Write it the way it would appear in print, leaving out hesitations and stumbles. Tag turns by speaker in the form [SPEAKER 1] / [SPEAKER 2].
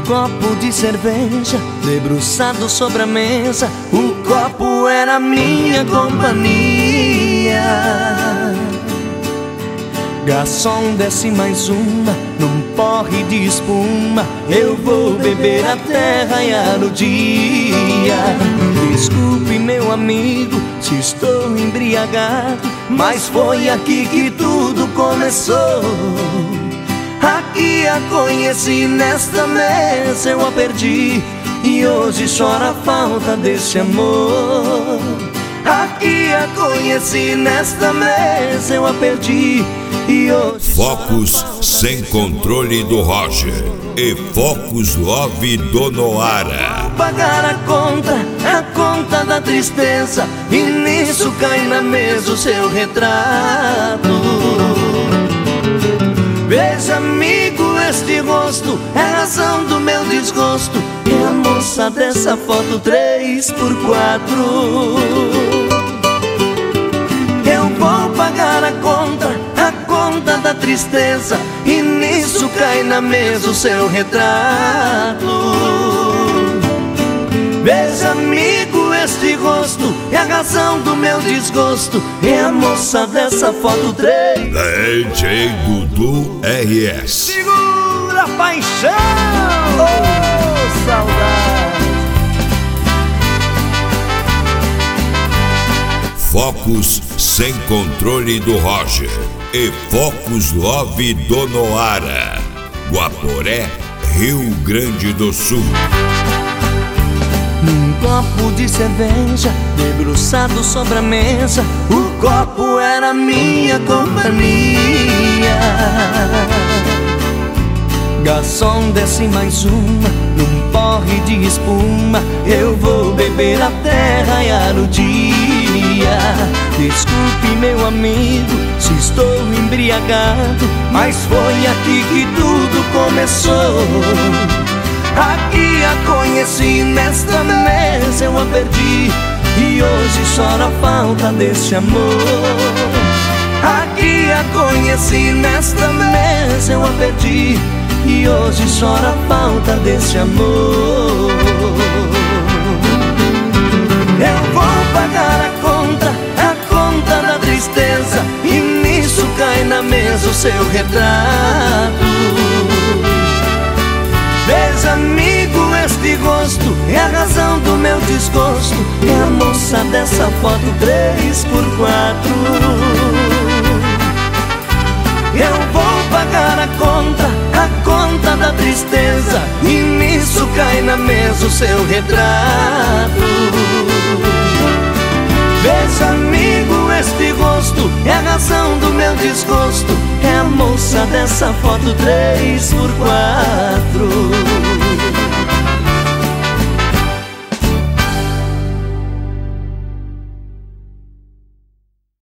[SPEAKER 1] copo de cerveja debruçado sobre a mesa, o copo era minha companhia. Garçom, desce mais uma num porre de espuma, eu vou beber até raiar o dia. Desculpe, meu amigo, se estou embriagado, mas foi aqui que tudo começou. Aqui a conheci, nesta mesa eu a perdi, e hoje chora a falta desse amor. Aqui a conheci, nesta mesa eu a perdi, e hoje
[SPEAKER 2] Focus Sem Controle do Roger e Focus Love do Noara.
[SPEAKER 1] Pagar a conta da tristeza, e nisso cai na mesa o seu retrato. Veja, amigo, este rosto é a razão do meu desgosto, é a moça dessa foto 3x4. Eu vou pagar a conta da tristeza, e nisso cai na mesa o seu retrato. Veja, amigo, este rosto é a razão do meu desgosto, é a moça dessa foto 3.
[SPEAKER 2] DJ Dudu RS.
[SPEAKER 1] Segura a paixão! Oh, saudade!
[SPEAKER 2] Focus Sem Controle do Roger e Focus Love do Noara. Guaporé, Rio Grande do Sul.
[SPEAKER 1] Num copo de cerveja debruçado sobre a mesa, o copo era minha companhia. Garçom, desce mais uma num porre de espuma, eu vou beber até raiar o dia. Desculpe, meu amigo, se estou embriagado, mas foi aqui que tudo começou. Aqui a conheci, nesta mesa eu a perdi, e hoje chora a falta desse amor. Aqui a conheci, nesta mesa eu a perdi, e hoje chora a falta desse amor. Eu vou pagar a conta da tristeza, e nisso cai na mesa o seu retrato. Veja, amigo, este rosto é a razão do meu desgosto, é a moça dessa foto 3x4. Eu vou pagar a conta da tristeza, e nisso cai na mesa o seu retrato. Veja, amigo, este rosto é a razão do meu desgosto, é a moça dessa foto 3x4.